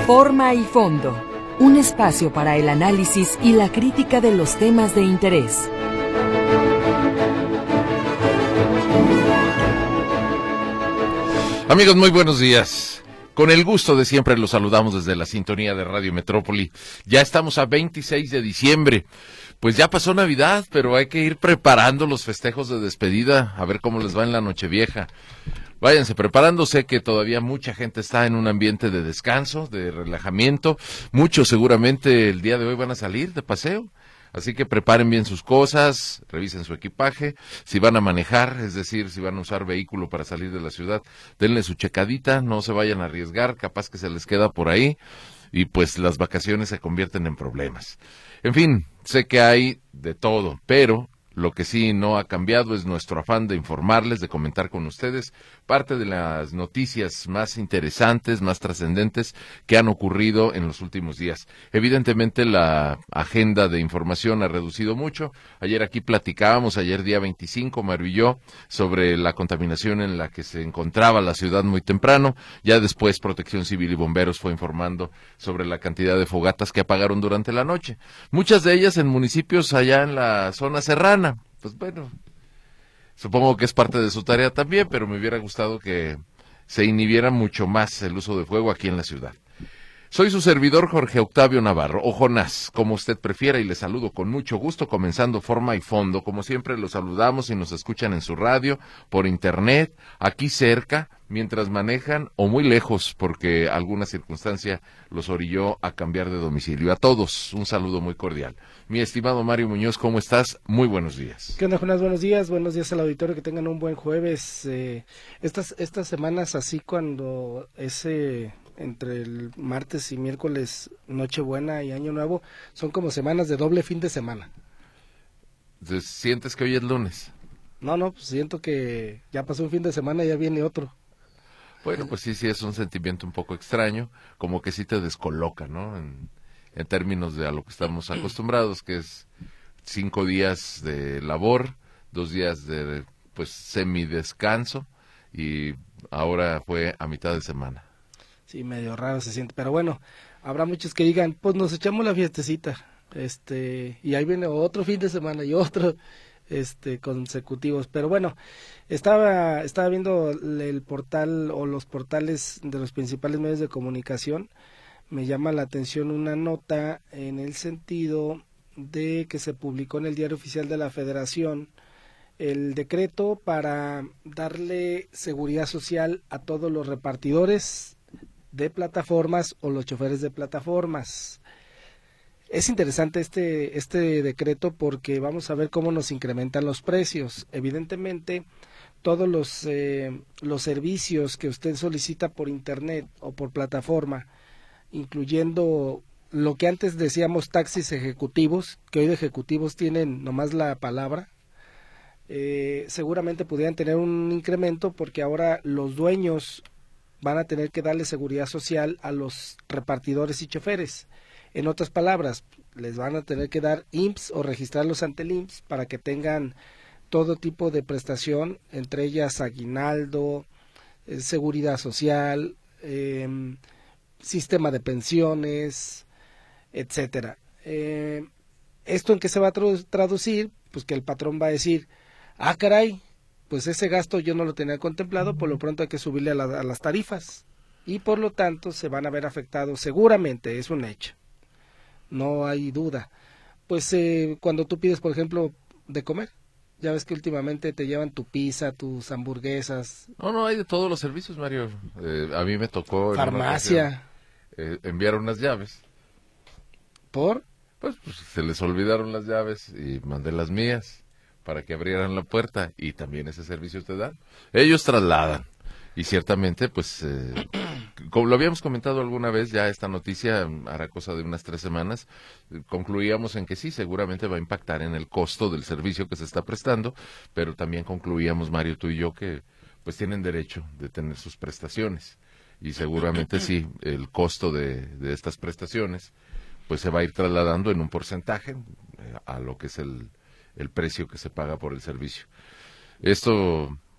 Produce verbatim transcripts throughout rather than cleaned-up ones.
Forma y fondo, un espacio para el análisis y la crítica de los temas de interés. Amigos, muy buenos días. Con el gusto de siempre los saludamos desde la sintonía de Radio Metrópoli. Ya estamos a veintiséis de diciembre. Pues ya pasó Navidad, pero hay que ir preparando los festejos de despedida, a ver cómo les va en la Nochevieja. Váyanse preparando, sé que todavía mucha gente está en un ambiente de descanso, de relajamiento. Muchos seguramente el día de hoy van a salir de paseo. Así que preparen bien sus cosas, revisen su equipaje, si van a manejar, es decir, si van a usar vehículo para salir de la ciudad, denle su checadita, no se vayan a arriesgar, capaz que se les queda por ahí y pues las vacaciones se convierten en problemas. En fin, sé que hay de todo, pero lo que sí no ha cambiado es nuestro afán de informarles, de comentar con ustedes parte de las noticias más interesantes, más trascendentes que han ocurrido en los últimos días. Evidentemente la agenda de información ha reducido mucho. Ayer aquí platicábamos, ayer día veinticinco, Mario y yo, sobre la contaminación en la que se encontraba la ciudad muy temprano. Ya después Protección Civil y Bomberos fue informando sobre la cantidad de fogatas que apagaron durante la noche. Muchas de ellas en municipios allá en la zona serrana. Pues bueno, supongo que es parte de su tarea también, pero me hubiera gustado que se inhibiera mucho más el uso de fuego aquí en la ciudad. Soy su servidor Jorge Octavio Navarro, o Jonás, como usted prefiera, y le saludo con mucho gusto, comenzando Forma y Fondo. Como siempre, los saludamos y nos escuchan en su radio, por internet, aquí cerca, mientras manejan, o muy lejos, porque alguna circunstancia los orilló a cambiar de domicilio. A todos, un saludo muy cordial. Mi estimado Mario Muñoz, ¿cómo estás? Muy buenos días. ¿Qué onda, Jonás? Buenos días, buenos días al auditorio, que tengan un buen jueves. Eh, estas, estas semanas, así cuando ese... entre el martes y miércoles, Nochebuena y Año Nuevo, son como semanas de doble fin de semana. ¿Sientes que hoy es lunes? No, no, pues siento que ya pasó un fin de semana y ya viene otro. Bueno, pues sí, sí, es un sentimiento un poco extraño, como que sí te descoloca, ¿no? En, en términos de a lo que estamos acostumbrados, que es cinco días de labor, dos días de, pues, semidescanso, y ahora fue a mitad de semana. Sí, medio raro se siente, pero bueno, habrá muchos que digan, pues nos echamos la fiestecita, este, y ahí viene otro fin de semana y otro, este, consecutivos, pero bueno, estaba, estaba viendo el portal o los portales de los principales medios de comunicación, me llama la atención una nota en el sentido de que se publicó en el Diario Oficial de la Federación el decreto para darle seguridad social a todos los repartidores de plataformas o los choferes de plataformas. Es interesante este este decreto porque vamos a ver cómo nos incrementan los precios. Evidentemente, todos los eh, los servicios que usted solicita por internet o por plataforma, incluyendo lo que antes decíamos taxis ejecutivos, que hoy de ejecutivos tienen nomás la palabra, eh, seguramente pudieran tener un incremento porque ahora los dueños van a tener que darle seguridad social a los repartidores y choferes. En otras palabras, les van a tener que dar I M S S o registrarlos ante el I M S S para que tengan todo tipo de prestación, entre ellas aguinaldo, eh, seguridad social, eh, sistema de pensiones, etcétera. Eh, ¿Esto en qué se va a tradu- traducir? Pues que el patrón va a decir, ah, caray, pues ese gasto yo no lo tenía contemplado, por lo pronto hay que subirle a, la, a las tarifas y por lo tanto se van a ver afectados, seguramente es un hecho, no hay duda. Pues eh, cuando tú pides, por ejemplo, de comer, ya ves que últimamente te llevan tu pizza, tus hamburguesas. No, no, hay de todos los servicios, Mario. Eh, a mí me tocó... Farmacia. En una ocasión, eh, enviar unas llaves. ¿Por? Pues, pues se les olvidaron las llaves y mandé las mías para que abrieran la puerta, y también ese servicio te dan. Ellos trasladan, y ciertamente, pues, eh, como lo habíamos comentado alguna vez, ya esta noticia hará cosa de unas tres semanas, eh, concluíamos en que sí, seguramente va a impactar en el costo del servicio que se está prestando, pero también concluíamos, Mario, tú y yo, que pues tienen derecho de tener sus prestaciones, y seguramente sí, el costo de, de estas prestaciones, pues se va a ir trasladando en un porcentaje eh, a lo que es el el precio que se paga por el servicio. Esto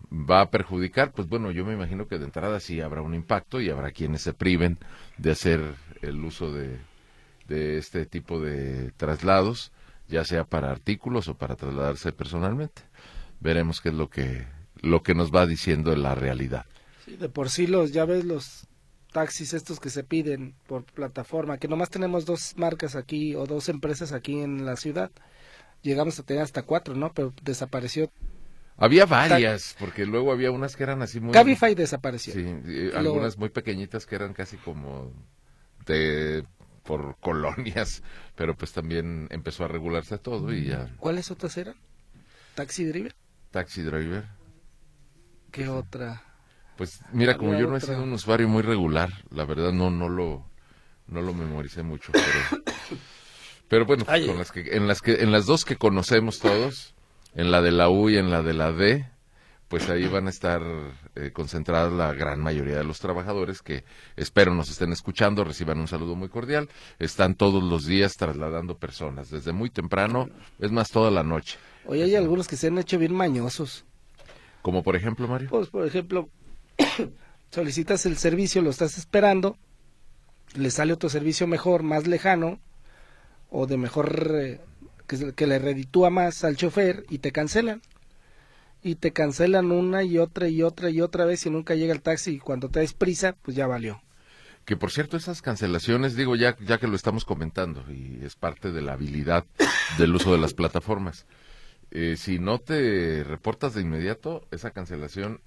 va a perjudicar, pues bueno, yo me imagino que de entrada sí habrá un impacto y habrá quienes se priven de hacer el uso de, de este tipo de traslados, ya sea para artículos o para trasladarse personalmente. Veremos qué es lo que lo que nos va diciendo la realidad. Sí, de por sí los, ya ves los taxis estos que se piden por plataforma, que nomás tenemos dos marcas aquí o dos empresas aquí en la ciudad. Llegamos a tener hasta cuatro, ¿no? Pero desapareció. Había varias, porque luego había unas que eran así muy... Cabify desapareció. Sí, y algunas muy pequeñitas que eran casi como de por colonias, pero pues también empezó a regularse todo y ya... ¿Cuáles otras eran? ¿Taxi Driver? Taxi Driver. ¿Qué sí. otra? Pues mira, como yo no otra. he sido un usuario muy regular, la verdad no no lo no lo memoricé mucho, pero pero bueno, Ay, con las que en las que en las dos que conocemos todos, en la de la U y en la de la D, pues ahí van a estar eh, concentradas la gran mayoría de los trabajadores que espero nos estén escuchando, reciban un saludo muy cordial. Están todos los días trasladando personas, desde muy temprano, es más toda la noche. Hoy hay algunos que se han hecho bien mañosos. Como por ejemplo, Mario. Pues por ejemplo, solicitas el servicio, lo estás esperando, le sale otro servicio mejor, más lejano, o de mejor, eh, que, que le reditúa más al chofer, y te cancelan. Y te cancelan una y otra y otra y otra vez y nunca llega el taxi, y cuando te des prisa, pues ya valió. Que por cierto, esas cancelaciones, digo, ya, ya que lo estamos comentando, y es parte de la habilidad del uso de las plataformas, eh, si no te reportas de inmediato, esa cancelación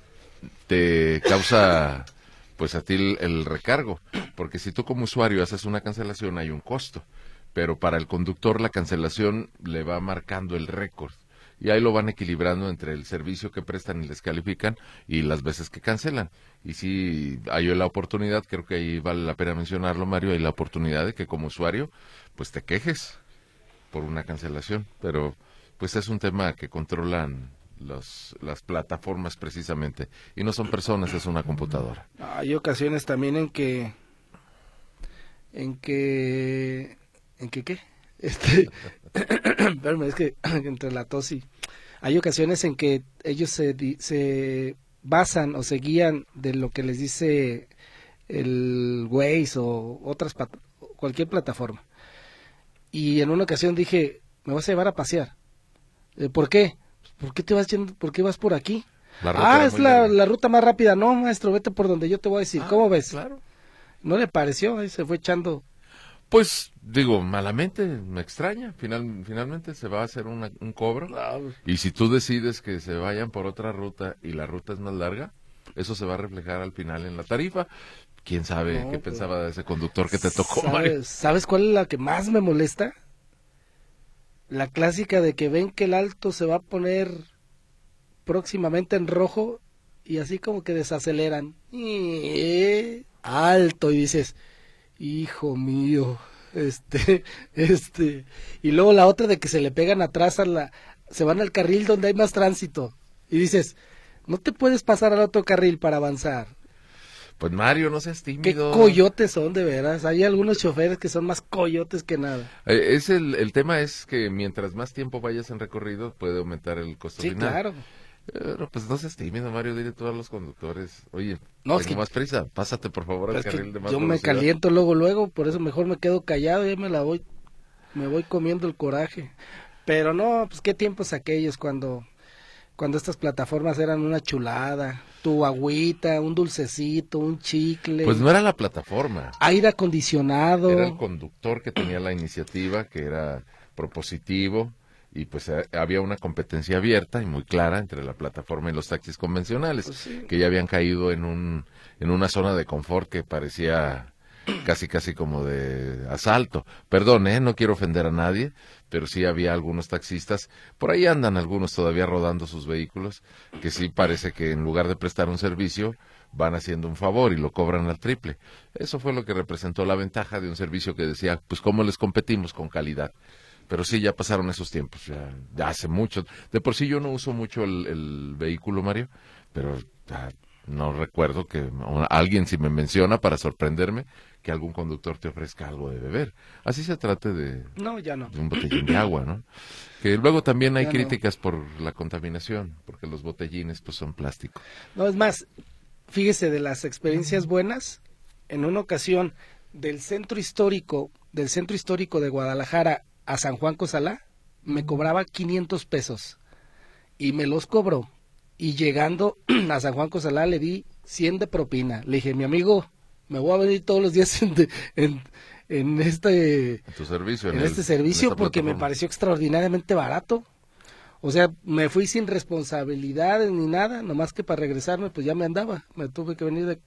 te causa pues a ti el, el recargo, porque si tú como usuario haces una cancelación hay un costo, pero para el conductor la cancelación le va marcando el récord y ahí lo van equilibrando entre el servicio que prestan y les califican y las veces que cancelan. Y si hay la oportunidad, creo que ahí vale la pena mencionarlo, Mario, hay la oportunidad de que como usuario pues te quejes por una cancelación, pero pues es un tema que controlan Los, las plataformas precisamente, y no son personas, es una computadora. Hay ocasiones también en que en que en que qué este espérame, es que entre la tos y hay ocasiones en que ellos se se basan o se guían de lo que les dice el Waze o otras cualquier plataforma, y en una ocasión dije, me vas a llevar a pasear. ¿Por qué? ¿Por qué te vas yendo, por qué vas por aquí? Ah, es la, la ruta más rápida. No, maestro, vete por donde yo te voy a decir. Ah, ¿cómo ves? Claro. ¿No le pareció? Ahí se fue echando. Pues, digo, malamente, me extraña. Final, finalmente se va a hacer una, un cobro. No. Y si tú decides que se vayan por otra ruta y la ruta es más larga, eso se va a reflejar al final en la tarifa. ¿Quién sabe no, qué pues, pensaba de ese conductor que te tocó, ¿sabes, Mario? ¿Sabes cuál es la que más me molesta? La clásica de que ven que el alto se va a poner próximamente en rojo y así como que desaceleran. Y alto, y dices, hijo mío, este, este, y luego la otra de que se le pegan atrás a la, se van al carril donde hay más tránsito y dices, no te puedes pasar al otro carril para avanzar. Pues Mario, no seas tímido. Qué coyotes son, de veras. Hay algunos choferes que son más coyotes que nada. Eh, es el, el tema es que mientras más tiempo vayas en recorrido, puede aumentar el costo sí, final. Sí, claro. Pero pues no seas tímido, Mario, dile tú a los conductores, oye, no, tengo más prisa, pásate por favor al carril de más yo velocidad. Me caliento luego, luego, por eso mejor me quedo callado y me la voy, me voy comiendo el coraje. Pero no, pues qué tiempos aquellos cuando... cuando estas plataformas eran una chulada, tu agüita, un dulcecito, un chicle. Pues no era la plataforma. Aire acondicionado. Era el conductor que tenía la iniciativa, que era propositivo, y pues eh, había una competencia abierta y muy clara entre la plataforma y los taxis convencionales, pues sí, que ya habían caído en un en una zona de confort que parecía casi casi como de asalto. Perdón, eh, no quiero ofender a nadie, pero sí había algunos taxistas, por ahí andan algunos todavía rodando sus vehículos, que sí parece que en lugar de prestar un servicio, van haciendo un favor y lo cobran al triple. Eso fue lo que representó la ventaja de un servicio que decía, pues cómo les competimos con calidad. Pero sí, ya pasaron esos tiempos, ya, ya hace mucho. De por sí yo no uso mucho el, el vehículo, Mario, pero ya No recuerdo que alguien, si me menciona para sorprenderme, que algún conductor te ofrezca algo de beber. Así se trate de, no, ya no. de un botellín de agua, ¿no? Que luego también hay ya críticas no. por la contaminación, porque los botellines pues son plástico. No, es más, fíjese, de las experiencias buenas, en una ocasión del centro histórico, del centro histórico de Guadalajara a San Juan Cosalá, me cobraba quinientos pesos y me los cobró. Y llegando a San Juan Cosalá le di cien de propina. Le dije, mi amigo, me voy a venir todos los días en, en, en este, en tu servicio, en en este el, servicio en porque me pareció extraordinariamente barato. O sea, me fui sin responsabilidades ni nada, nomás que para regresarme pues ya me andaba. Me tuve que venir de,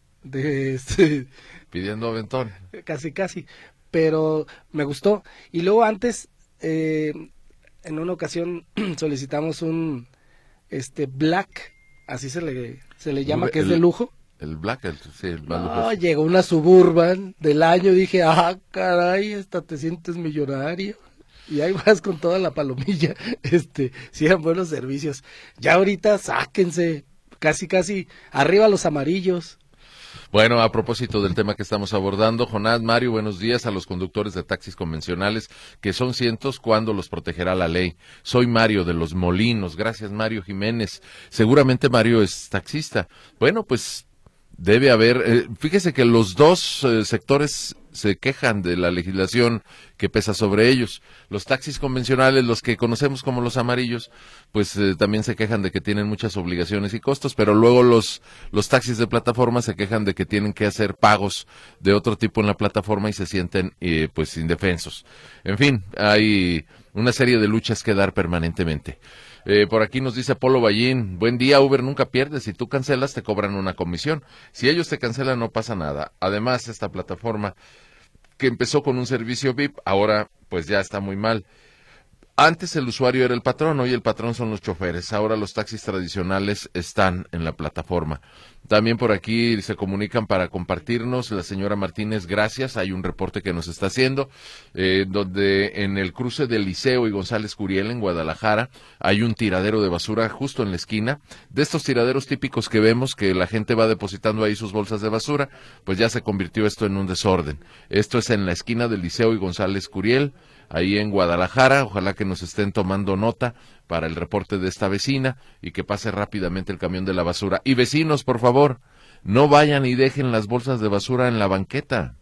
de este, pidiendo aventón. Casi, casi. Pero me gustó. Y luego antes, eh, en una ocasión solicitamos un este Black, así se le se le llama, que el, es de lujo. El Black, el, sí, el más No, lujoso. llegó una Suburban del año, dije, ah, caray, hasta te sientes millonario. Y ahí vas con toda la palomilla. Este, sí eran buenos servicios. Ya ahorita sáquense, casi, casi, arriba los amarillos. Bueno, a propósito del tema que estamos abordando, Jonás, Mario, buenos días a los conductores de taxis convencionales, que son cientos, ¿cuándo los protegerá la ley? Soy Mario de Los Molinos, gracias Mario Jiménez, seguramente Mario es taxista. Bueno, pues debe haber, eh, fíjese que los dos eh, sectores se quejan de la legislación que pesa sobre ellos. Los taxis convencionales, los que conocemos como los amarillos, pues eh, también se quejan de que tienen muchas obligaciones y costos, pero luego los los taxis de plataforma se quejan de que tienen que hacer pagos de otro tipo en la plataforma y se sienten eh, pues indefensos. En fin, hay una serie de luchas que dar permanentemente. Eh, por aquí nos dice Polo Ballín, buen día, Uber nunca pierde, si tú cancelas te cobran una comisión, si ellos te cancelan no pasa nada. Además, esta plataforma que empezó con un servicio V I P, ahora pues ya está muy mal. Antes el usuario era el patrón, hoy el patrón son los choferes, ahora los taxis tradicionales están en la plataforma. También por aquí se comunican para compartirnos, la señora Martínez, gracias, hay un reporte que nos está haciendo, eh, donde en el cruce del Liceo y González Curiel en Guadalajara hay un tiradero de basura justo en la esquina, de estos tiraderos típicos que vemos que la gente va depositando ahí sus bolsas de basura, pues ya se convirtió esto en un desorden. Esto es en la esquina del Liceo y González Curiel, ahí en Guadalajara, ojalá que nos estén tomando nota para el reporte de esta vecina y que pase rápidamente el camión de la basura. Y vecinos, por favor, no vayan y dejen las bolsas de basura en la banqueta,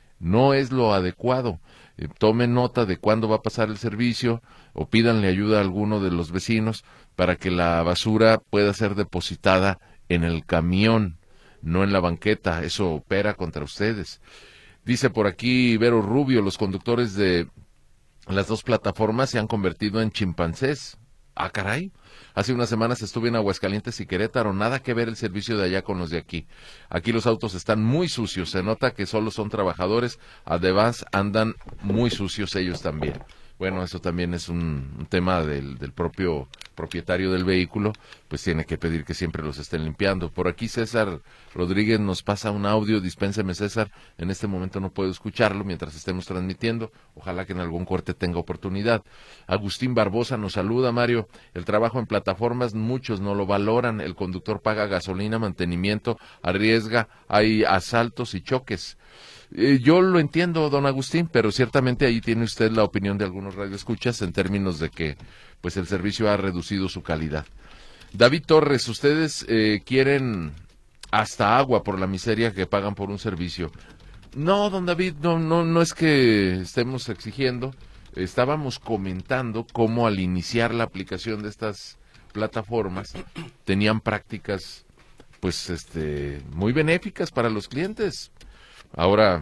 no es lo adecuado. Eh, tomen nota de cuándo va a pasar el servicio o pídanle ayuda a alguno de los vecinos para que la basura pueda ser depositada en el camión, no en la banqueta, eso opera contra ustedes. Dice por aquí Vero Rubio, los conductores de las dos plataformas se han convertido en chimpancés. Ah, caray. Hace unas semanas estuve en Aguascalientes y Querétaro, nada que ver el servicio de allá con los de aquí. Aquí los autos están muy sucios, se nota que solo son trabajadores, además andan muy sucios ellos también. Bueno, eso también es un, un tema del, del propio propietario del vehículo, pues tiene que pedir que siempre los estén limpiando. Por aquí César Rodríguez nos pasa un audio, dispénseme César, en este momento no puedo escucharlo mientras estemos transmitiendo, ojalá que en algún corte tenga oportunidad. Agustín Barbosa nos saluda, Mario, el trabajo en plataformas muchos no lo valoran, el conductor paga gasolina, mantenimiento, arriesga, hay asaltos y choques. Eh, yo lo entiendo, don Agustín, pero ciertamente ahí tiene usted la opinión de algunos radioescuchas en términos de que pues el servicio ha reducido su calidad. David Torres, ustedes eh, quieren hasta agua por la miseria que pagan por un servicio. No, don David, no, no, no es que estemos exigiendo, estábamos comentando cómo al iniciar la aplicación de estas plataformas tenían prácticas pues este muy benéficas para los clientes. Ahora,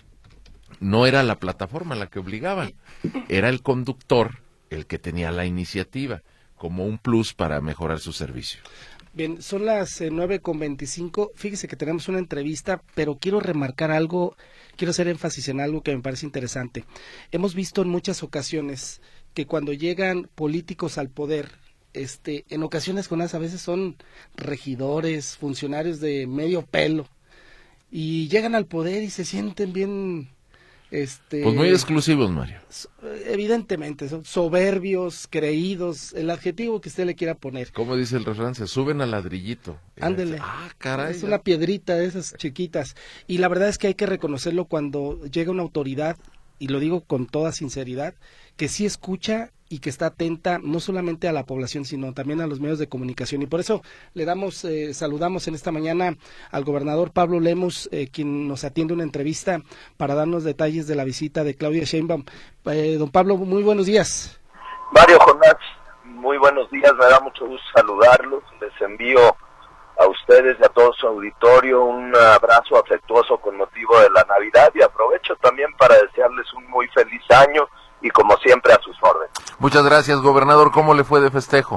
no era la plataforma la que obligaba, era el conductor el que tenía la iniciativa, como un plus para mejorar su servicio. Bien, son las eh, nueve con veinticinco, fíjese que tenemos una entrevista, pero quiero remarcar algo, quiero hacer énfasis en algo que me parece interesante. Hemos visto en muchas ocasiones que cuando llegan políticos al poder, este, en ocasiones con las a veces son regidores, funcionarios de medio pelo, y llegan al poder y se sienten bien Este, pues muy exclusivos, Mario. Evidentemente, son soberbios, creídos, el adjetivo que usted le quiera poner. ¿Cómo dice el refrán? Se suben al ladrillito. Ándele. Ah, caray. Es una piedrita de esas chiquitas. Y la verdad es que hay que reconocerlo cuando llega una autoridad, y lo digo con toda sinceridad, que sí escucha y que está atenta no solamente a la población, sino también a los medios de comunicación. Y por eso le damos, eh, saludamos en esta mañana al gobernador Pablo Lemus, eh, quien nos atiende una entrevista para darnos detalles de la visita de Claudia Sheinbaum. Eh, don Pablo, muy buenos días. Mario, Jonás, muy buenos días, me da mucho gusto saludarlos. Les envío a ustedes y a todo su auditorio un abrazo afectuoso con motivo de la Navidad, y aprovecho también para desearles un muy feliz año y como siempre a sus órdenes. Muchas gracias, gobernador. ¿Cómo le fue de festejo?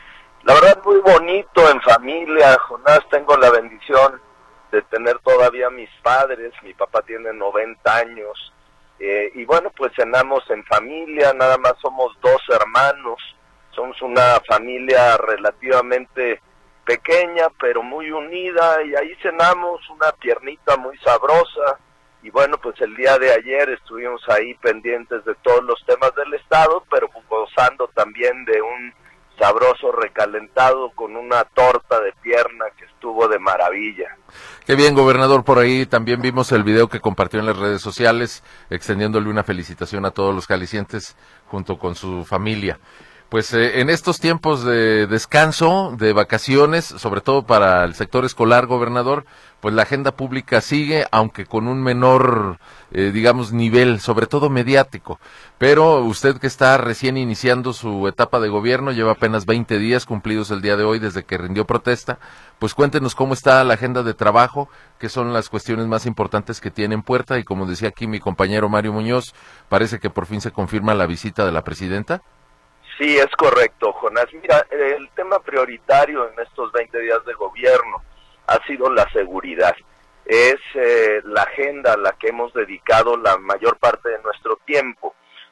La verdad, muy bonito, en familia, Jonás. Tengo la bendición de tener todavía a mis padres. Mi papá tiene noventa años. Eh, y bueno, pues cenamos en familia, nada más somos dos hermanos. Somos una familia relativamente pequeña, pero muy unida. Y ahí cenamos una piernita muy sabrosa. Y bueno, pues el día de ayer estuvimos ahí pendientes de todos los temas del Estado, pero gozando también de un sabroso recalentado con una torta de pierna que estuvo de maravilla. Qué bien, gobernador. Por ahí también vimos el video que compartió en las redes sociales, extendiéndole una felicitación a todos los jaliscienses junto con su familia. Pues eh, en estos tiempos de descanso, de vacaciones, sobre todo para el sector escolar, gobernador, pues la agenda pública sigue, aunque con un menor, eh, digamos, nivel, sobre todo mediático. Pero usted que está recién iniciando su etapa de gobierno, lleva apenas veinte días cumplidos el día de hoy desde que rindió protesta, pues cuéntenos cómo está la agenda de trabajo, qué son las cuestiones más importantes que tiene en puerta, y como decía aquí mi compañero Mario Muñoz, parece que por fin se confirma la visita de la presidenta. Sí, es correcto, Jonás. Mira, el tema prioritario en estos veinte días de gobierno ha sido la seguridad. Es eh, la agenda a la que hemos dedicado la mayor parte de nuestro tiempo.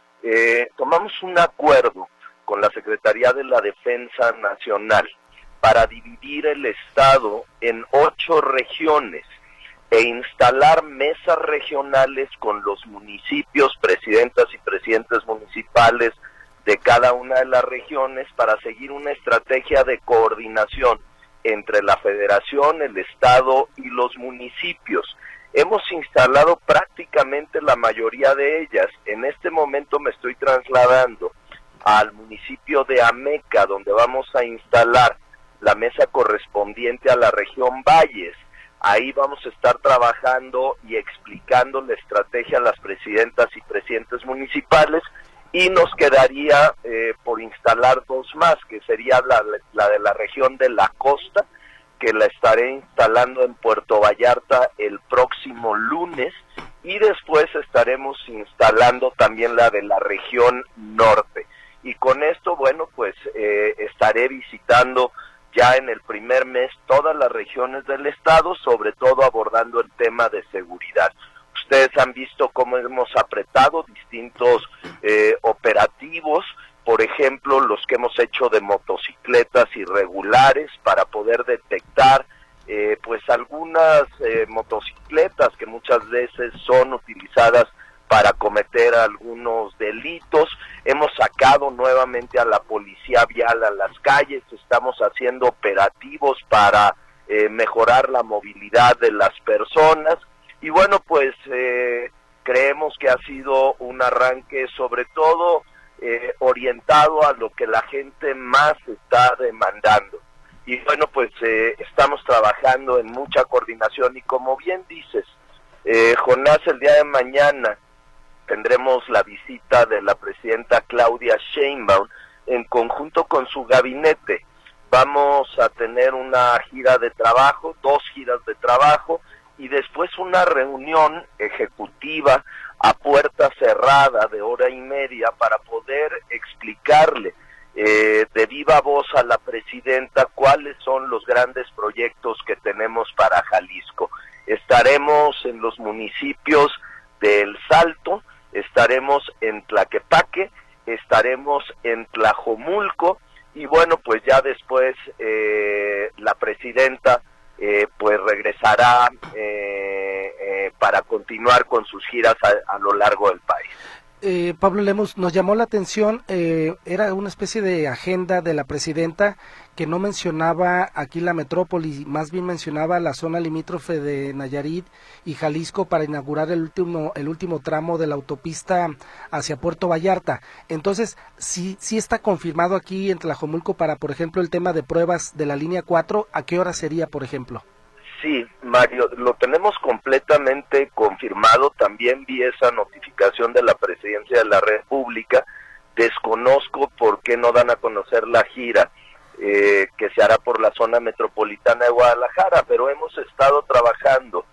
Eh, tomamos un acuerdo con la Secretaría de la Defensa Nacional para dividir el Estado en ocho regiones e instalar mesas regionales con los municipios, presidentas y presidentes municipales de cada una de las regiones, para seguir una estrategia de coordinación entre la Federación, el Estado y los municipios. Hemos instalado prácticamente la mayoría de ellas. En este momento me estoy trasladando al municipio de Ameca, donde vamos a instalar la mesa correspondiente a la región Valles. Ahí vamos a estar trabajando y explicando la estrategia a las presidentas y presidentes municipales, y nos quedaría eh, por instalar dos más, que sería la, la de la región de la costa, que la estaré instalando en Puerto Vallarta el próximo lunes, y después estaremos instalando también la de la región norte. Y con esto, bueno, pues eh, estaré visitando ya en el primer mes todas las regiones del estado, sobre todo abordando el tema de seguridad. Ustedes han visto cómo hemos apretado distintos eh, operativos, por ejemplo, los que hemos hecho de motocicletas irregulares para poder detectar eh, pues algunas eh, motocicletas que muchas veces son utilizadas para cometer algunos delitos. Hemos sacado nuevamente a la policía vial a las calles, estamos haciendo operativos para eh, mejorar la movilidad de las personas. Y bueno, pues eh, creemos que ha sido un arranque sobre todo eh, orientado a lo que la gente más está demandando. Y bueno, pues eh, estamos trabajando en mucha coordinación y como bien dices, eh, Jonás, el día de mañana tendremos la visita de la presidenta Claudia Sheinbaum en conjunto con su gabinete. Vamos a tener una gira de trabajo, dos giras de trabajo, y después una reunión ejecutiva a puerta cerrada de hora y media para poder explicarle eh, de viva voz a la presidenta cuáles son los grandes proyectos que tenemos para Jalisco. Estaremos en los municipios de El Salto, estaremos en Tlaquepaque, estaremos en Tlajomulco, y bueno, pues ya después eh, la presidenta Eh, pues regresará eh, eh, para continuar con sus giras a, a lo largo del país. Eh, Pablo Lemus, nos llamó la atención, eh, era una especie de agenda de la presidenta que no mencionaba aquí la metrópoli, más bien mencionaba la zona limítrofe de Nayarit y Jalisco para inaugurar el último el último tramo de la autopista hacia Puerto Vallarta. Entonces, sí, sí está confirmado aquí en Tlajomulco para, por ejemplo, el tema de pruebas de la línea cuatro, ¿a qué hora sería, por ejemplo? Sí, Mario, lo tenemos completamente confirmado. También vi esa notificación de la Presidencia de la República. Desconozco por qué no dan a conocer la gira eh, que se hará por la zona metropolitana de Guadalajara, pero hemos estado trabajando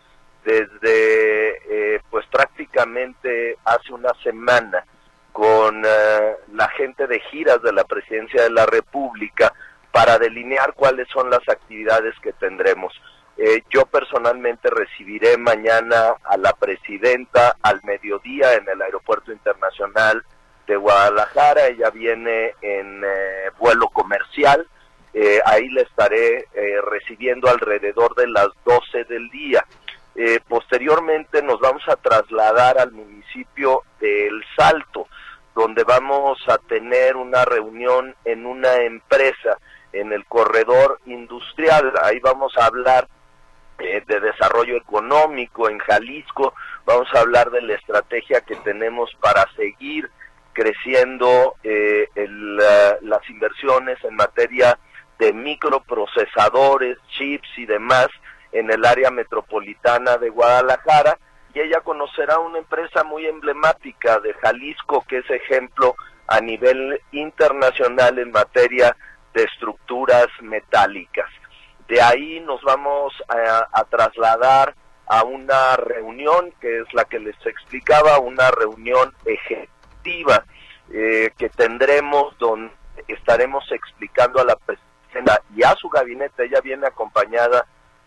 desde eh, pues prácticamente hace una semana con eh, la gente de giras de la Presidencia de la República para delinear cuáles son las actividades que tendremos. Eh, yo personalmente recibiré mañana a la presidenta al mediodía en el Aeropuerto Internacional de Guadalajara. Ella viene en eh, vuelo comercial, eh, ahí la estaré eh, recibiendo alrededor de las doce del día. Eh, posteriormente nos vamos a trasladar al municipio de El Salto, donde vamos a tener una reunión en una empresa en el corredor industrial. Ahí vamos a hablar Eh, de desarrollo económico en Jalisco, vamos a hablar de la estrategia que tenemos para seguir creciendo eh, el, uh, las inversiones en materia de microprocesadores, chips y demás en el área metropolitana de Guadalajara, y ella conocerá una empresa muy emblemática de Jalisco que es ejemplo a nivel internacional en materia de estructuras metálicas. De ahí nos vamos a, a trasladar a una reunión que es la que les explicaba, una reunión ejecutiva eh, que tendremos donde estaremos explicando a la presidenta y a su gabinete. Ella viene acompañada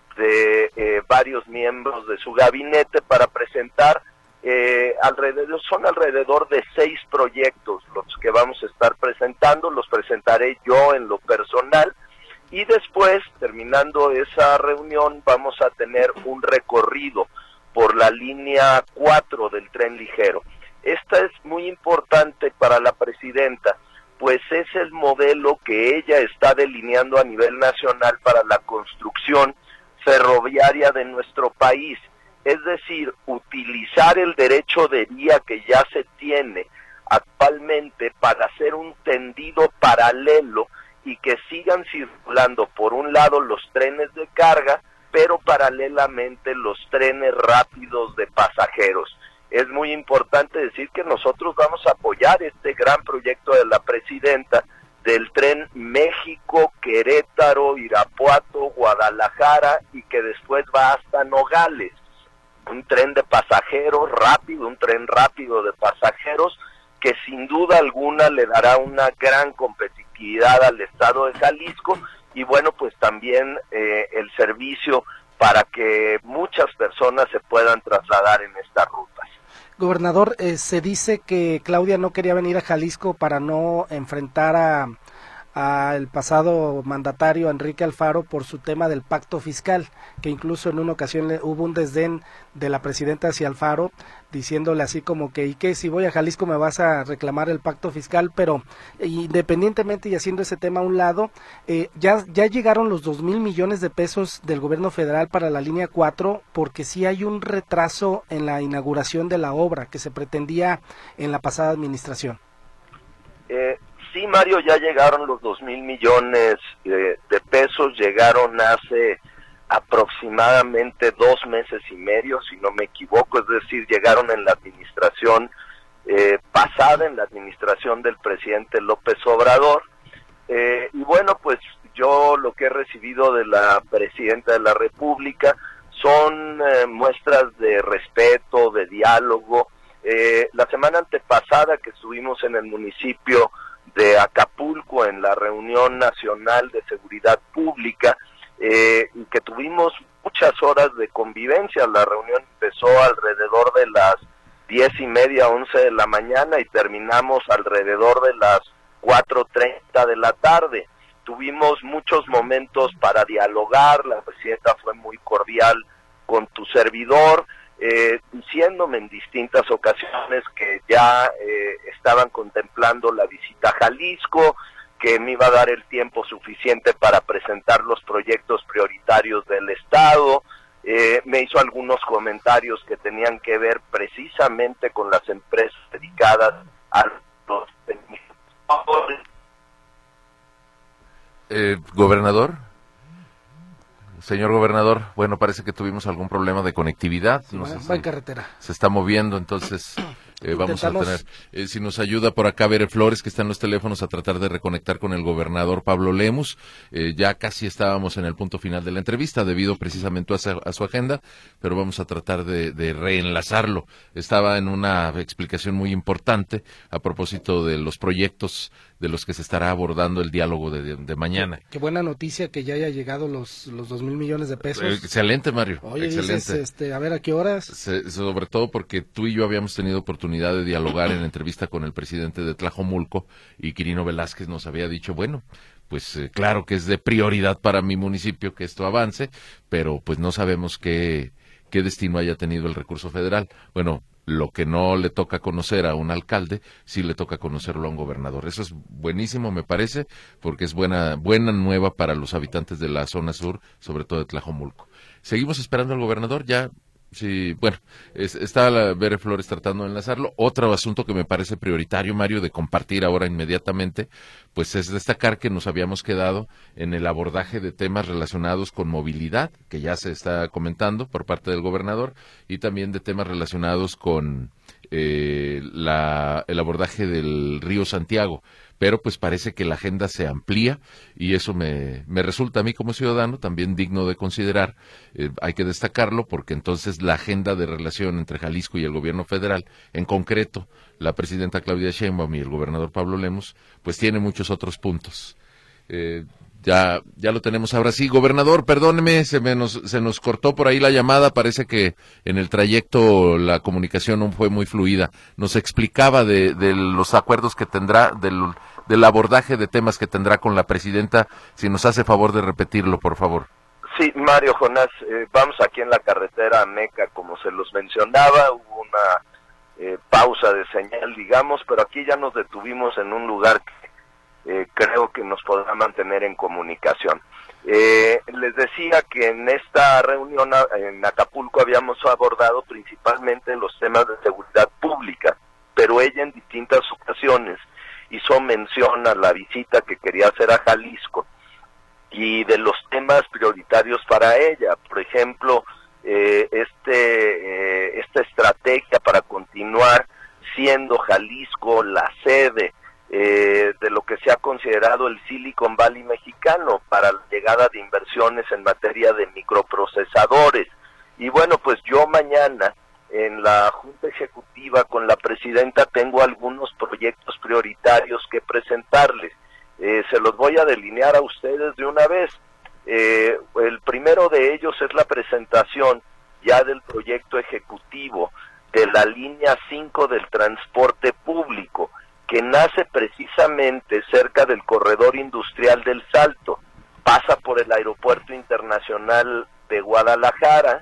de eh, varios miembros de su gabinete para presentar eh, alrededor, son alrededor de seis proyectos los que vamos a estar presentando, los presentaré yo en lo personal. Y después, terminando esa reunión, vamos a tener un recorrido por la línea cuatro del tren ligero. Esta es muy importante para la presidenta, pues es el modelo que ella está delineando a nivel nacional para la construcción ferroviaria de nuestro país. Es decir, utilizar el derecho de vía que ya se tiene actualmente para hacer un tendido paralelo y que sigan circulando por un lado los trenes de carga, pero paralelamente los trenes rápidos de pasajeros. Es muy importante decir que nosotros vamos a apoyar este gran proyecto de la presidenta del tren México, Querétaro, Irapuato, Guadalajara y que después va hasta Nogales. Un tren de pasajeros rápido, un tren rápido de pasajeros que sin duda alguna le dará una gran competitividad al estado de Jalisco y bueno, pues también eh, el servicio para que muchas personas se puedan trasladar en estas rutas. Gobernador, eh, se dice que Claudia no quería venir a Jalisco para no enfrentar a al pasado mandatario Enrique Alfaro por su tema del pacto fiscal, que incluso en una ocasión le, hubo un desdén de la presidenta hacia Alfaro, diciéndole así como que, ¿y qué? Si voy a Jalisco me vas a reclamar el pacto fiscal, pero independientemente y haciendo ese tema a un lado, eh, ya, ya llegaron los dos mil millones de pesos del gobierno federal para la línea cuatro, porque sí hay un retraso en la inauguración de la obra que se pretendía en la pasada administración. Eh, Sí, Mario, ya llegaron los dos mil millones de, de pesos, llegaron hace aproximadamente dos meses y medio, si no me equivoco, es decir, llegaron en la administración eh, pasada, en la administración del presidente López Obrador, eh, y bueno, pues yo lo que he recibido de la presidenta de la República son eh, muestras de respeto, de diálogo. Eh, la semana antepasada que estuvimos en el municipio de Acapulco en la reunión nacional de seguridad pública eh, y que tuvimos muchas horas de convivencia. La reunión empezó alrededor de las diez y media, once de la mañana y terminamos alrededor de las cuatro treinta de la tarde. Tuvimos muchos momentos para dialogar, la presidenta fue muy cordial con tu servidor, eh, diciéndome en distintas ocasiones que ya eh, estaban contemplando la visita a Jalisco, que me iba a dar el tiempo suficiente para presentar los proyectos prioritarios del Estado. Eh, me hizo algunos comentarios que tenían que ver precisamente con las empresas dedicadas a los eh, gobernador, señor gobernador, bueno, parece que tuvimos algún problema de conectividad. No va, sé si va en carretera. Se está moviendo, entonces eh, vamos a tener, eh, si nos ayuda por acá Bere Flores, que está en los teléfonos, a tratar de reconectar con el gobernador Pablo Lemus. Eh, ya casi estábamos en el punto final de la entrevista, debido precisamente a su, a su agenda, pero vamos a tratar de, de reenlazarlo. Estaba en una explicación muy importante a propósito de los proyectos de los que se estará abordando el diálogo de, de, de mañana. Qué, qué buena noticia que ya haya llegado los los dos mil millones de pesos. Eh, excelente, Mario. Oye, excelente. dices, este, a ver, ¿a qué horas? Se, sobre todo porque tú y yo habíamos tenido oportunidad de dialogar en entrevista con el presidente de Tlajomulco, y Quirino Velázquez nos había dicho, bueno, pues eh, claro que es de prioridad para mi municipio que esto avance, pero pues no sabemos qué, qué destino haya tenido el recurso federal. Bueno, lo que no le toca conocer a un alcalde, sí le toca conocerlo a un gobernador. Eso es buenísimo, me parece, porque es buena buena nueva para los habitantes de la zona sur, sobre todo de Tlajomulco. Seguimos esperando al gobernador, ya, sí, bueno, es, está la Bere Flores tratando de enlazarlo. Otro asunto que me parece prioritario, Mario, de compartir ahora inmediatamente, pues es destacar que nos habíamos quedado en el abordaje de temas relacionados con movilidad, que ya se está comentando por parte del gobernador, y también de temas relacionados con eh, la, el abordaje del río Santiago. Pero pues parece que la agenda se amplía, y eso me, me resulta a mí como ciudadano también digno de considerar. Eh, hay que destacarlo, porque entonces la agenda de relación entre Jalisco y el gobierno federal, en concreto la presidenta Claudia Sheinbaum y el gobernador Pablo Lemus, pues tiene muchos otros puntos. Eh, ya ya lo tenemos ahora sí. Gobernador, perdóneme, se, me nos, se nos cortó por ahí la llamada, parece que en el trayecto la comunicación no fue muy fluida. Nos explicaba de, de los acuerdos que tendrá, del, del abordaje de temas que tendrá con la presidenta. Si nos hace favor de repetirlo, por favor. Sí, Mario, Jonás, eh, vamos aquí en la carretera a Meca, como se los mencionaba, hubo una eh, pausa de señal, digamos, pero aquí ya nos detuvimos en un lugar que Eh, creo que nos podrá mantener en comunicación. Eh, les decía que en esta reunión en Acapulco habíamos abordado principalmente los temas de seguridad pública, pero ella en distintas ocasiones hizo mención a la visita que quería hacer a Jalisco y de los temas prioritarios para ella. Por ejemplo, eh, este eh, esta estrategia para continuar siendo Jalisco la sede Eh, de lo que se ha considerado el Silicon Valley mexicano para la llegada de inversiones en materia de microprocesadores. Y bueno, pues yo mañana en la Junta Ejecutiva con la presidenta tengo algunos proyectos prioritarios que presentarles. Eh, se los voy a delinear a ustedes de una vez. Eh, el primero de ellos es la presentación ya del proyecto ejecutivo de la línea cinco del transporte público, que nace precisamente cerca del corredor industrial del Salto, pasa por el Aeropuerto Internacional de Guadalajara,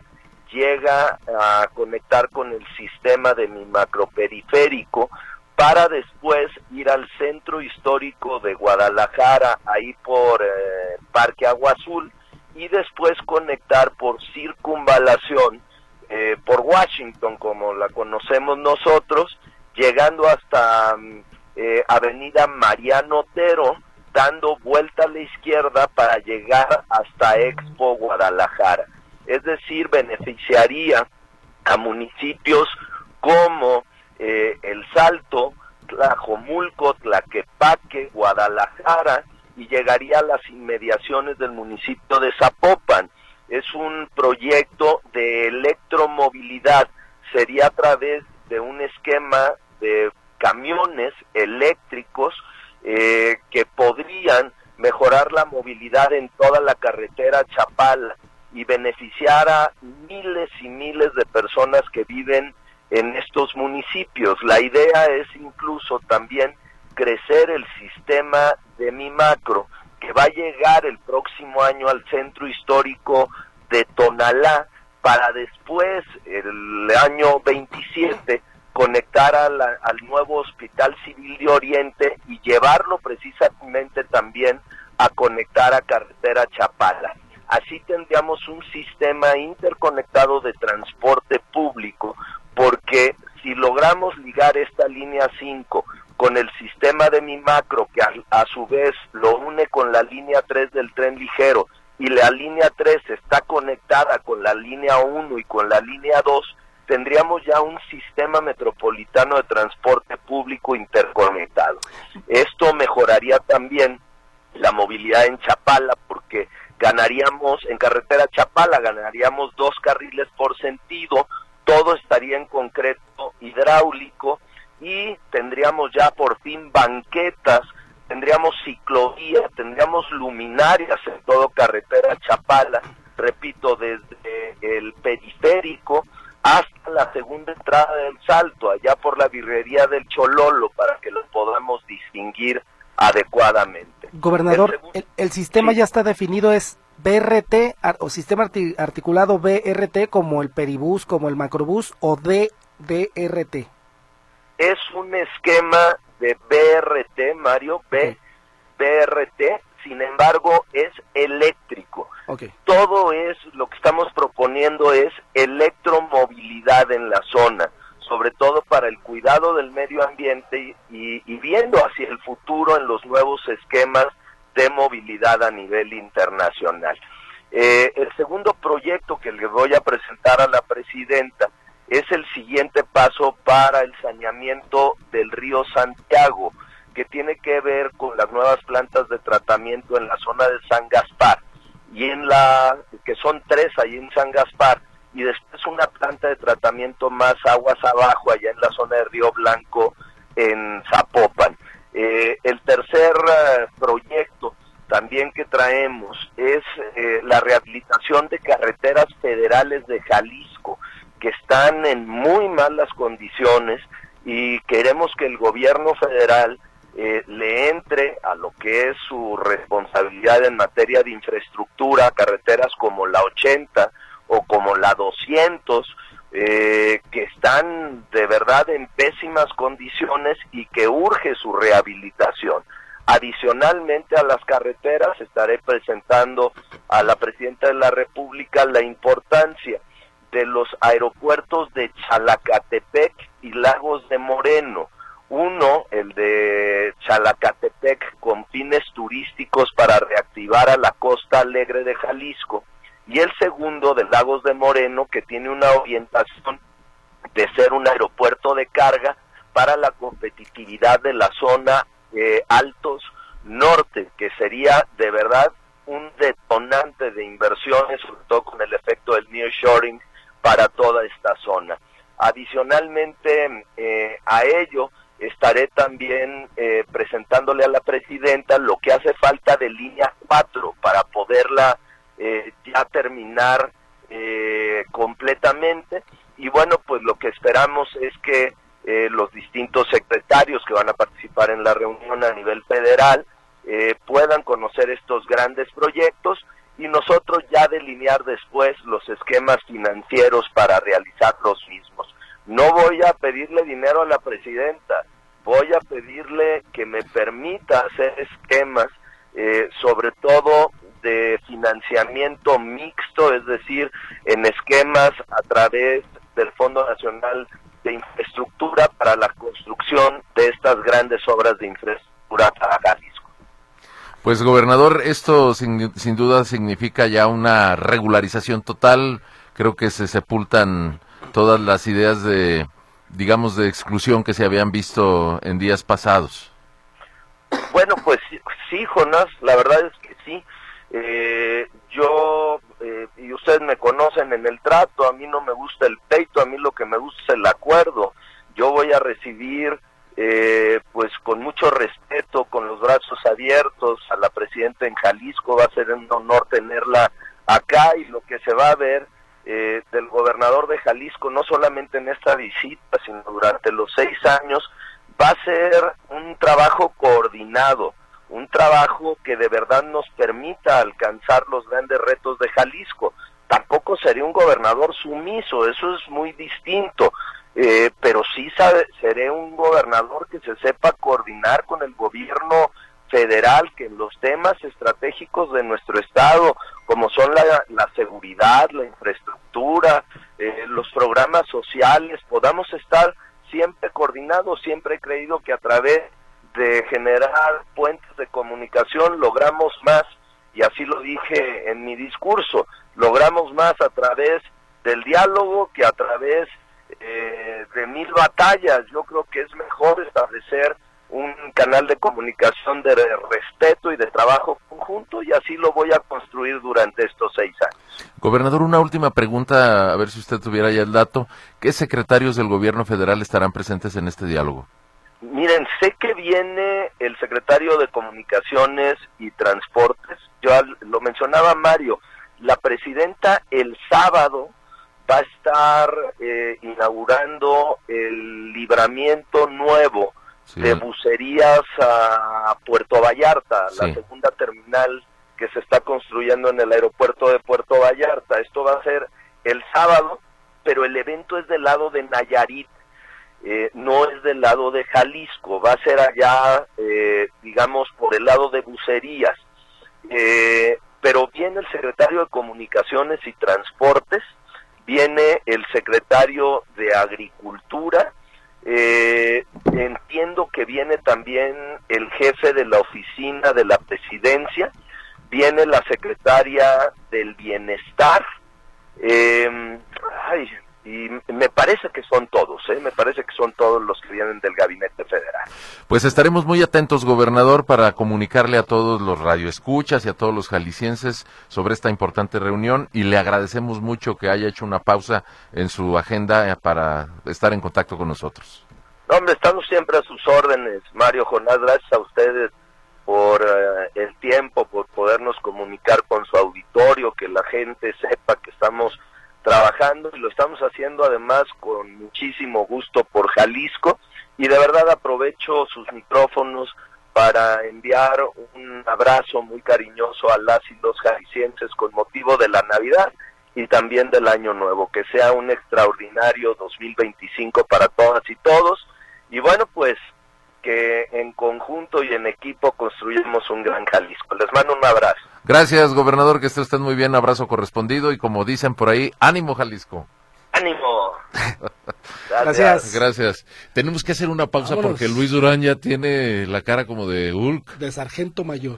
llega a conectar con el sistema de mi macroperiférico, para después ir al centro histórico de Guadalajara, ahí por eh, Parque Agua Azul, y después conectar por circunvalación, eh, por Washington, como la conocemos nosotros, llegando hasta eh, Avenida Mariano Otero, dando vuelta a la izquierda para llegar hasta Expo Guadalajara. Es decir, beneficiaría a municipios como eh, El Salto, Tlajomulco, Tlaquepaque, Guadalajara, y llegaría a las inmediaciones del municipio de Zapopan. Es un proyecto de electromovilidad, sería a través de un esquema de camiones eléctricos eh, que podrían mejorar la movilidad en toda la carretera Chapala y beneficiar a miles y miles de personas que viven en estos municipios. La idea es incluso también crecer el sistema de Mi Macro, que va a llegar el próximo año al centro histórico de Tonalá, para después el año veintisiete conectar a la, al nuevo Hospital Civil de Oriente y llevarlo precisamente también a conectar a carretera Chapala. Así tendríamos un sistema interconectado de transporte público, porque si logramos ligar esta línea cinco con el sistema de Mi Macro, que a, a su vez lo une con la línea tres del tren ligero, y la línea tres está conectada con la línea uno y con la línea dos, tendríamos ya un sistema metropolitano de transporte público interconectado. Esto mejoraría también la movilidad en Chapala, porque ganaríamos, en carretera Chapala, ganaríamos dos carriles por sentido, todo estaría en concreto hidráulico, y tendríamos ya por fin banquetas, tendríamos ciclovía, tendríamos luminarias en todo carretera Chapala, repito, desde el periférico hasta la segunda entrada del Salto, allá por la birrería del Chololo, para que lo podamos distinguir adecuadamente. Gobernador, el, segundo, el, el sistema sí. ya está definido, es B R T o sistema articulado B R T, como el peribús, como el macrobús, o D D R T. Es un esquema de B R T, Mario, B, okay. B R T, sin embargo es eléctrico. Okay. Todo es, lo que estamos proponiendo es electromovilidad en la zona, sobre todo para el cuidado del medio ambiente y, y viendo hacia el futuro en los nuevos esquemas de movilidad a nivel internacional. Eh, el segundo proyecto que le voy a presentar a la presidenta es el siguiente paso para el saneamiento del río Santiago, que tiene que ver con las nuevas plantas de tratamiento en la zona de San Gaspar, y en la que son tres ahí en San Gaspar, y después una planta de tratamiento más aguas abajo, allá en la zona de Río Blanco, en Zapopan. Eh, el tercer uh, proyecto también que traemos es eh, la rehabilitación de carreteras federales de Jalisco, que están en muy malas condiciones, y queremos que el gobierno federal eh, le entre a lo que es su responsabilidad en materia de infraestructura, carreteras como la ochenta o como la doscientos, eh, que están de verdad en pésimas condiciones y que urge su rehabilitación. Adicionalmente a las carreteras, estaré presentando a la Presidenta de la República la importancia de los aeropuertos de Chalacatepec y Lagos de Moreno. Uno, el de Chalacatepec, con fines turísticos para reactivar a la Costa Alegre de Jalisco, y el segundo, de Lagos de Moreno, que tiene una orientación de ser un aeropuerto de carga para la competitividad de la zona eh, Altos Norte, que sería de verdad un detonante de inversiones, sobre todo con el efecto del nearshoring para toda esta zona. Adicionalmente eh, a ello, estaré también eh, presentándole a la presidenta lo que hace falta de línea cuatro para poderla eh, ya terminar eh, completamente, y bueno, pues lo que esperamos es que eh, los distintos secretarios que van a participar en la reunión a nivel federal eh, puedan conocer estos grandes proyectos, y nosotros ya delinear después los esquemas financieros para realizar los mismos. No voy a pedirle dinero a la presidenta, voy a pedirle que me permita hacer esquemas, eh, sobre todo de financiamiento mixto, es decir, en esquemas a través del Fondo Nacional de Infraestructura para la construcción de estas grandes obras de infraestructura para Jalisco. Pues, gobernador, esto sin, sin duda significa ya una regularización total. Creo que se sepultan todas las ideas de, digamos, de exclusión que se habían visto en días pasados. Bueno, pues sí, Jonás, la verdad es que sí. Eh, yo, eh, y ustedes me conocen en el trato, a mí no me gusta el pleito, a mí lo que me gusta es el acuerdo. Yo voy a recibir Eh, pues con mucho respeto, con los brazos abiertos, a la presidenta en Jalisco. Va a ser un honor tenerla acá, y lo que se va a ver eh, del gobernador de Jalisco, no solamente en esta visita, sino durante los seis años, va a ser un trabajo coordinado, un trabajo que de verdad nos permita alcanzar los grandes retos de Jalisco, tampoco seré un gobernador sumiso, eso es muy distinto, eh, pero sí sabe, seré un gobernador que se sepa coordinar con el gobierno federal, que en los temas estratégicos de nuestro estado, como son la, la seguridad, la infraestructura, eh, los programas sociales, podamos estar siempre coordinados. Siempre he creído que a través de generar puentes de comunicación logramos más, y así lo dije en mi discurso, logramos más a través del diálogo que a través eh, de mil batallas. Yo creo que es mejor establecer un canal de comunicación de respeto y de trabajo conjunto, y así lo voy a construir durante estos seis años. Gobernador, una última pregunta, a ver si usted tuviera ya el dato. ¿Qué secretarios del gobierno federal estarán presentes en este diálogo? Miren, sé que viene el secretario de Comunicaciones y Transportes, yo lo mencionaba Mario, la presidenta el sábado va a estar eh, inaugurando el libramiento nuevo, sí, de bucerías a Puerto Vallarta, sí, la segunda terminal que se está construyendo en el aeropuerto de Puerto Vallarta. Esto va a ser el sábado, pero el evento es del lado de Nayarit, eh, no es del lado de Jalisco, va a ser allá, eh, digamos, por el lado de bucerías. Eh, pero viene el secretario de Comunicaciones y Transportes, viene el secretario de Agricultura, Eh, entiendo que viene también el jefe de la oficina de la presidencia, viene la secretaria del bienestar, eh, ay, y me parece que son todos, ¿eh? me parece que son todos los que vienen del gabinete federal. Pues estaremos muy atentos, gobernador, para comunicarle a todos los radioescuchas y a todos los jaliscienses sobre esta importante reunión, y le agradecemos mucho que haya hecho una pausa en su agenda para estar en contacto con nosotros. No, hombre, estamos siempre a sus órdenes, Mario, Jonás, gracias a ustedes por uh, el tiempo, por podernos comunicar con su auditorio, que la gente sepa que estamos trabajando, y lo estamos haciendo además con muchísimo gusto por Jalisco, y de verdad aprovecho sus micrófonos para enviar un abrazo muy cariñoso a las y los jaliscienses con motivo de la Navidad y también del Año Nuevo. Que sea un extraordinario dos mil veinticinco para todas y todos, y bueno, pues que en conjunto y en equipo construyamos un gran Jalisco. Les mando un abrazo. Gracias, gobernador, que esté usted muy bien, abrazo correspondido, y como dicen por ahí, ánimo Jalisco. ¡Ánimo! Gracias. Gracias. Tenemos que hacer una pausa. Vámonos, porque Luis Durán ya tiene la cara como de Hulk. De sargento mayor.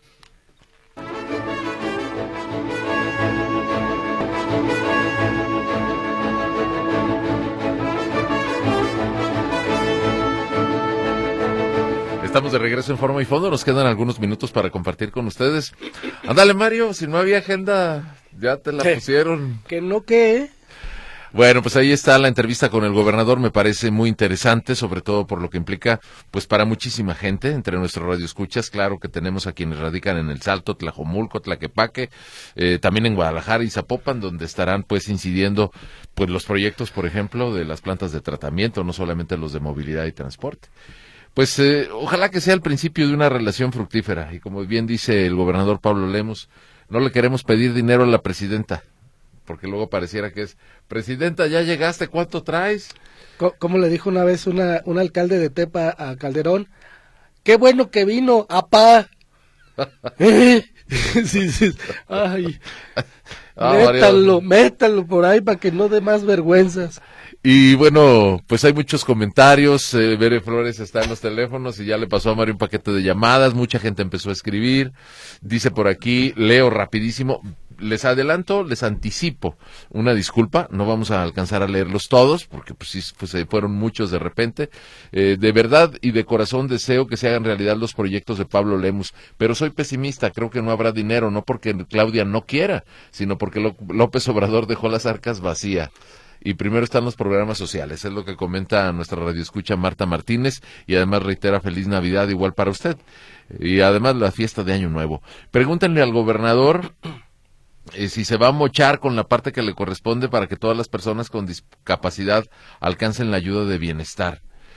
Estamos de regreso en Forma y Fondo, nos quedan algunos minutos para compartir con ustedes. Ándale, Mario, si no había agenda, ya te la pusieron. Que no, que... Bueno, pues ahí está la entrevista con el gobernador, me parece muy interesante, sobre todo por lo que implica, pues para muchísima gente, entre nuestros radioescuchas. Claro que tenemos a quienes radican en El Salto, Tlajomulco, Tlaquepaque, eh, también en Guadalajara y Zapopan, donde estarán pues incidiendo pues los proyectos, por ejemplo, de las plantas de tratamiento, no solamente los de movilidad y transporte. Pues eh, ojalá que sea el principio de una relación fructífera, y como bien dice el gobernador Pablo Lemus, no le queremos pedir dinero a la presidenta, porque luego pareciera que es, presidenta, ¿ya llegaste? ¿Cuánto traes? Como le dijo una vez una, un alcalde de Tepa a Calderón, qué bueno que vino, apá. ¿Eh? Sí, sí. Ay, ah, métalo, Mario. métalo por ahí para que no dé más vergüenzas. Y bueno, pues hay muchos comentarios, eh, Bere Flores está en los teléfonos y ya le pasó a Mario un paquete de llamadas, mucha gente empezó a escribir, dice por aquí, leo rapidísimo, les adelanto, les anticipo una disculpa, no vamos a alcanzar a leerlos todos, porque pues sí, pues, se fueron muchos de repente, eh, de verdad y de corazón deseo que se hagan realidad los proyectos de Pablo Lemus, pero soy pesimista, creo que no habrá dinero, no porque Claudia no quiera, sino porque López Obrador dejó las arcas vacías. Y primero están los programas sociales, es lo que comenta nuestra radioescucha Marta Martínez, y además reitera feliz Navidad igual para usted, y además la fiesta de Año Nuevo. Pregúntenle al gobernador eh, si se va a mochar con la parte que le corresponde para que todas las personas con discapacidad alcancen la ayuda de bienestar.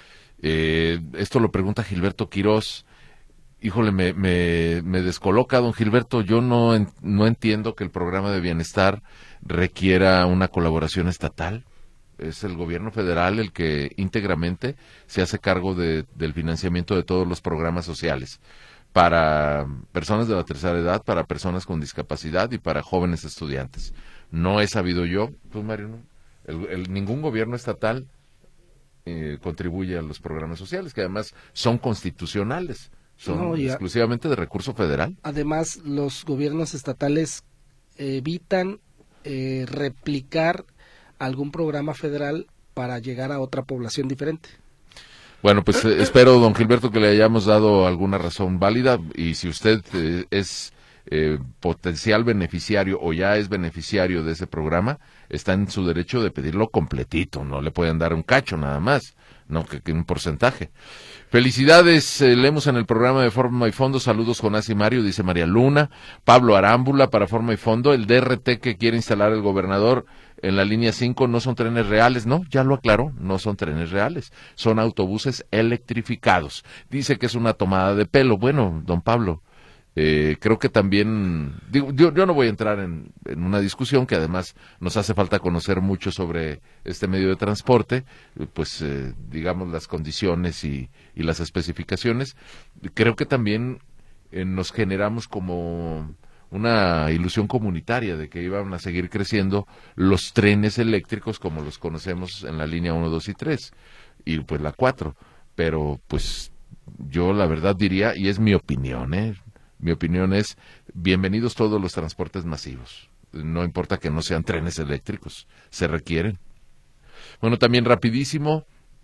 Eh, esto lo pregunta Gilberto Quirós. Híjole, me, me, me descoloca, don Gilberto, yo no, en, no entiendo que el programa de bienestar requiera una colaboración estatal. Es el gobierno federal el que íntegramente se hace cargo de, del financiamiento de todos los programas sociales para personas de la tercera edad, para personas con discapacidad y para jóvenes estudiantes. No he sabido yo, pues Mario, ¿no? el, el, ningún gobierno estatal eh, contribuye a los programas sociales, que además son constitucionales, son no, exclusivamente de recurso federal. Además, los gobiernos estatales evitan eh, replicar algún programa federal para llegar a otra población diferente. Bueno, pues eh, espero, don Gilberto, que le hayamos dado alguna razón válida, y si usted eh, es eh, potencial beneficiario o ya es beneficiario de ese programa, está en su derecho de pedirlo completito, no le pueden dar un cacho nada más, no que, que un porcentaje. Felicidades, eh, leemos en el programa de Forma y Fondo, saludos Jonás y Mario, dice María Luna. Pablo Arámbula para Forma y Fondo, el D R T que quiere instalar el gobernador en la línea cinco no son trenes reales, no, ya lo aclaró, no son trenes reales, son autobuses electrificados. Dice que es una tomada de pelo. Bueno, don Pablo, eh, creo que también, digo, yo, yo no voy a entrar en, en una discusión que además nos hace falta conocer mucho sobre este medio de transporte, pues eh, digamos las condiciones y, y las especificaciones. Creo que también eh, nos generamos como una ilusión comunitaria de que iban a seguir creciendo los trenes eléctricos como los conocemos en la línea uno, dos y tres, y pues la cuatro, pero pues yo la verdad diría, y es mi opinión, ¿eh? mi opinión es, bienvenidos todos los transportes masivos, no importa que no sean trenes eléctricos, se requieren. Bueno, también rapidísimo,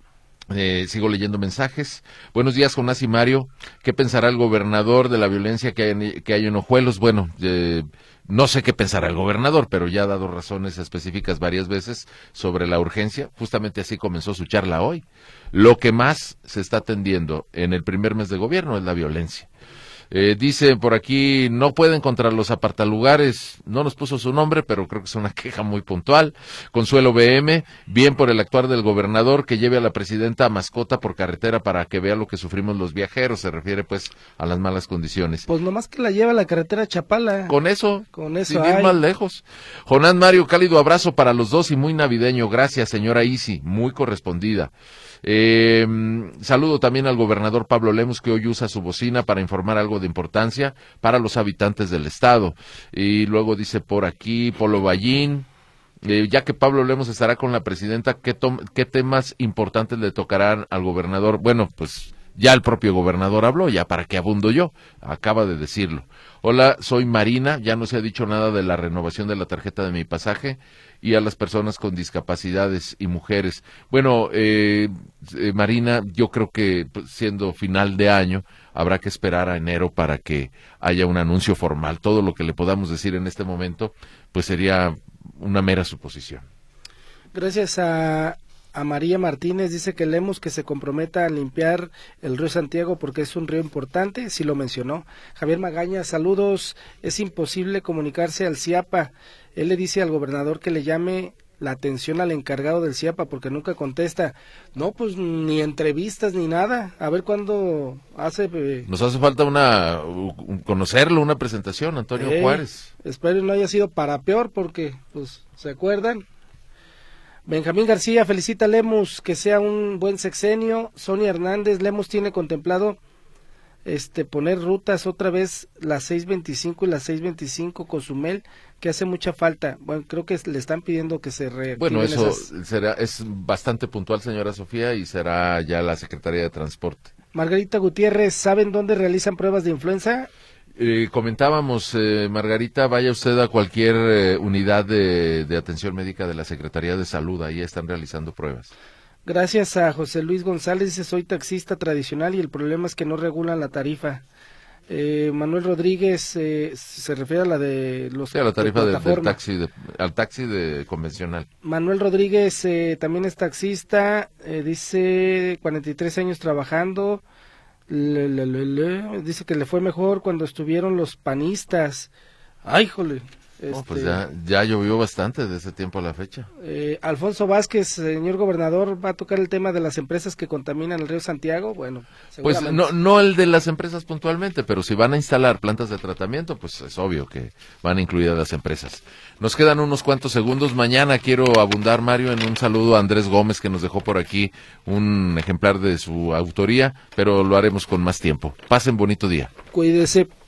Eh, sigo leyendo mensajes. Buenos días, Jonás y Mario. ¿Qué pensará el gobernador de la violencia que hay en, que hay en Ojuelos? Bueno, eh, no sé qué pensará el gobernador, pero ya ha dado razones específicas varias veces sobre la urgencia. Justamente así comenzó su charla hoy. Lo que más se está atendiendo en el primer mes de gobierno es la violencia. Eh, dice por aquí, no pueden contra los apartalugares, no nos puso su nombre, pero creo que es una queja muy puntual. Consuelo B M, bien por el actuar del gobernador que lleve a la presidenta a mascota por carretera para que vea lo que sufrimos los viajeros, se refiere pues a las malas condiciones. Pues nomás que la lleva a la carretera Chapala. Con eso, con eso sin ir más lejos. Jonás, Mario, cálido abrazo para los dos y muy navideño, gracias señora Isi, muy correspondida. Eh, saludo también al gobernador Pablo Lemus, que hoy usa su bocina para informar algo de importancia para los habitantes del estado. Y luego dice por aquí Polo Ballín, eh, ya que Pablo Lemus estará con la presidenta, ¿qué, ¿qué temas importantes le tocarán al gobernador? Bueno, pues ya el propio gobernador habló, ya para qué abundo yo, acaba de decirlo. Hola, soy Marina, ya no se ha dicho nada de la renovación de la tarjeta de mi pasaje y a las personas con discapacidades y mujeres. Bueno, eh, eh, Marina, yo creo que siendo final de año habrá que esperar a enero para que haya un anuncio formal. Todo lo que le podamos decir en este momento pues sería una mera suposición. Gracias a A María Martínez, dice que Lemus que se comprometa a limpiar el río Santiago porque es un río importante, sí lo mencionó. Javier Magaña, saludos, es imposible comunicarse al CIAPA, él le dice al gobernador que le llame la atención al encargado del CIAPA porque nunca contesta. No, pues ni entrevistas ni nada, a ver cuándo hace... Eh... Nos hace falta una, un, conocerlo, una presentación, Antonio eh, Juárez. Espero no haya sido para peor porque, pues, ¿se acuerdan? Benjamín García felicita a Lemus que sea un buen sexenio. Sonia Hernández, Lemus tiene contemplado este poner rutas otra vez las seis veinticinco y las seis veinticinco Cozumel, que hace mucha falta. Bueno, creo que le están pidiendo que se reactiven. Bueno, eso esas... será es bastante puntual, señora Sofía, y será ya la Secretaría de Transporte. Margarita Gutiérrez, ¿saben dónde realizan pruebas de influenza? Eh, comentábamos, eh, Margarita, vaya usted a cualquier eh, unidad de, de atención médica de la Secretaría de Salud, ahí están realizando pruebas. Gracias a José Luis González, dice, soy taxista tradicional y el problema es que no regulan la tarifa. Eh, Manuel Rodríguez, eh, se refiere a la de los... Sí, a la tarifa de, del taxi, de, al taxi de convencional. Manuel Rodríguez eh, también es taxista, eh, dice, cuarenta y tres años trabajando... Le, le, le, le. Dice que le fue mejor cuando estuvieron los panistas. Ay, jole, Este, No, pues ya, ya llovió bastante de ese tiempo a la fecha. Eh, Alfonso Vázquez, señor gobernador, va a tocar el tema de las empresas que contaminan el río Santiago. Bueno, pues no, no el de las empresas puntualmente, pero si van a instalar plantas de tratamiento, pues es obvio que van incluidas las empresas. Nos quedan unos cuantos segundos. Mañana quiero abundar, Mario, en un saludo a Andrés Gómez, que nos dejó por aquí un ejemplar de su autoría, pero lo haremos con más tiempo. Pasen bonito día. Cuídese.